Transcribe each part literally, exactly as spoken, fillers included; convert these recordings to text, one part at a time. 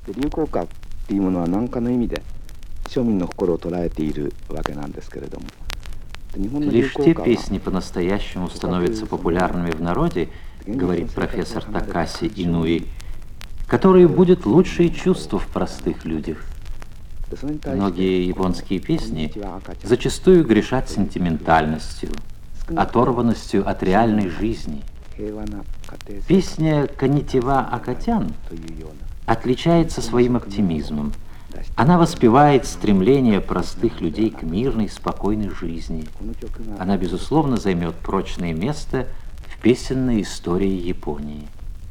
で流行歌っていうものは何かの意味で庶民の心を捉えているわけなんですけれども、 лишь те песни по-настоящему становятся популярными в народе, говорит профессор Такаси Инуи, которые будут лучшие чувства в простых людях. Многие японские песни зачастую грешат сентиментальностью, оторванностью от реальной жизни. Песня «Коннитива Акатян» отличается своим оптимизмом. Она воспевает стремление простых людей к мирной, спокойной жизни. Она, безусловно, займет прочное место в песенной истории Японии.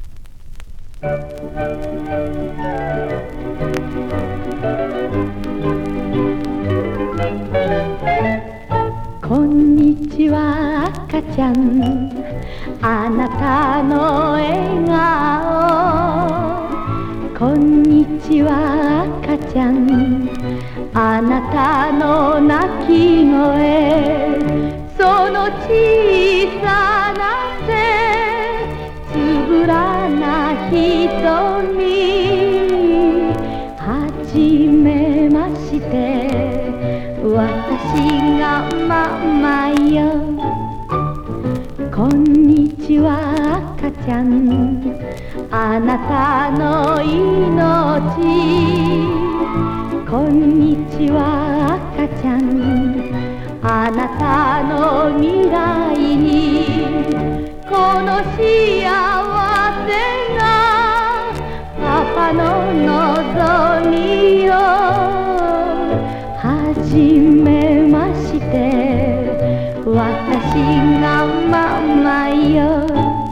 Konnichiwa, Aka-chan, あなたの笑顔。こんにちは、赤ちゃん、あなたの泣き声。その小さな手、つぶらな瞳。はじめまして、私がママよ。こんにちは、赤ちゃん、あなたの命。こんにちは、赤ちゃん、あなたの未来に。この幸せがパパの望みよ。はじめまして、私がママよ。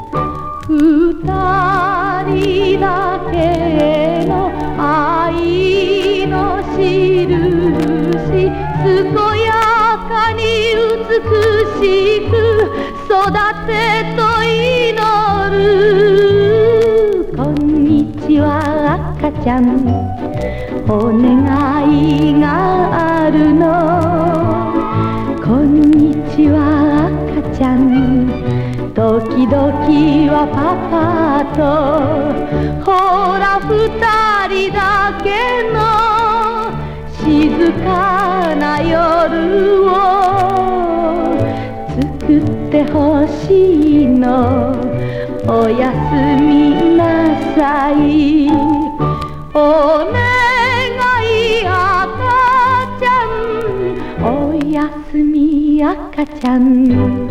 二人だけの愛の印、健やかに美しく育てと祈る。こんにちは、赤ちゃん、お願いがあるの。こんにちは、赤ちゃん、時々はパパと。ほら二人だけの静かな夜を作ってほしいの。おやすみなさい。お願い、赤ちゃん、おやすみ、赤ちゃん、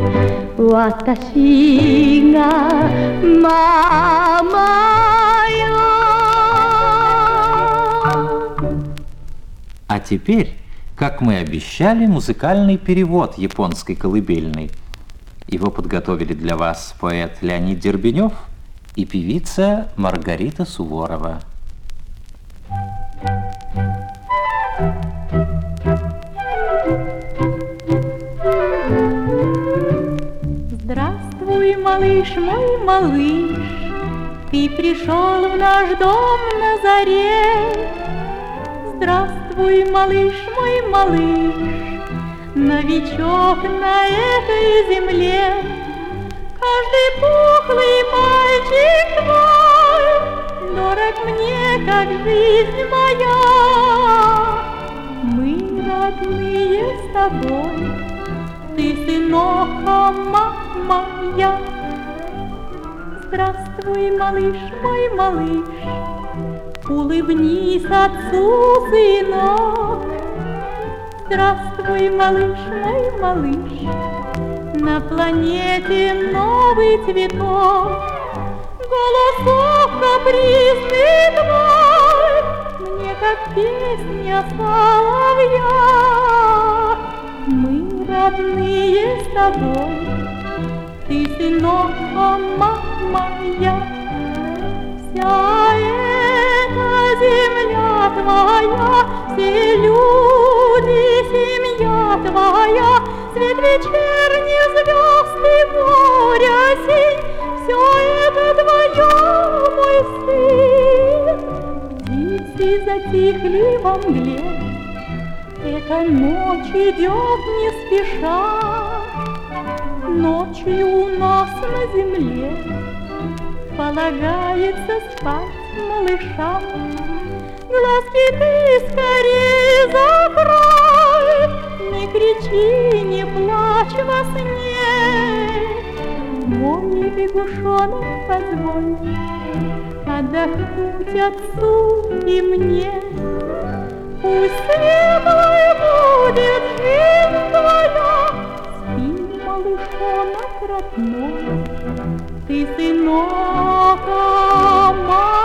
私がママよ。 А теперь, как мы обещали, музыкальный перевод японской колыбельной. Его подготовили для вас поэт Леонид Дербенев и певица Маргарита Суворова. Здравствуй, малыш мой, малыш, ты пришел в наш дом на заре. Здравствуй, малыш мой, малыш, новичок на этой земле. Каждый пухлый мальчик твой дорог мне, как жизнь моя. Мы родные с тобой, ты сынок, а мама я. Здравствуй, малыш мой, малыш, улыбнись отцу, сынок. Здравствуй, малыш мой, малыш, на планете новый цветок. Голосок капризный твой мне как песня соловья. Мы родные с тобой, ты сынок, а мама я. Вся эта земля твоя, все люди, семья твоя, свет вечерний, звезды, море, синь, все это твое, мой сын. Птицы затихли во мгле, эта ночь идет не спеша. Ночью у нас на земле полагается спать малышам. глазки ты скорей закрой, не кричи, не плачь во сне. Мой лягушонок, позволь отдохнуть отцу и мне. Пусть светлой будет жизнь твоя, спи, малышонок родной, ты сынок Амара.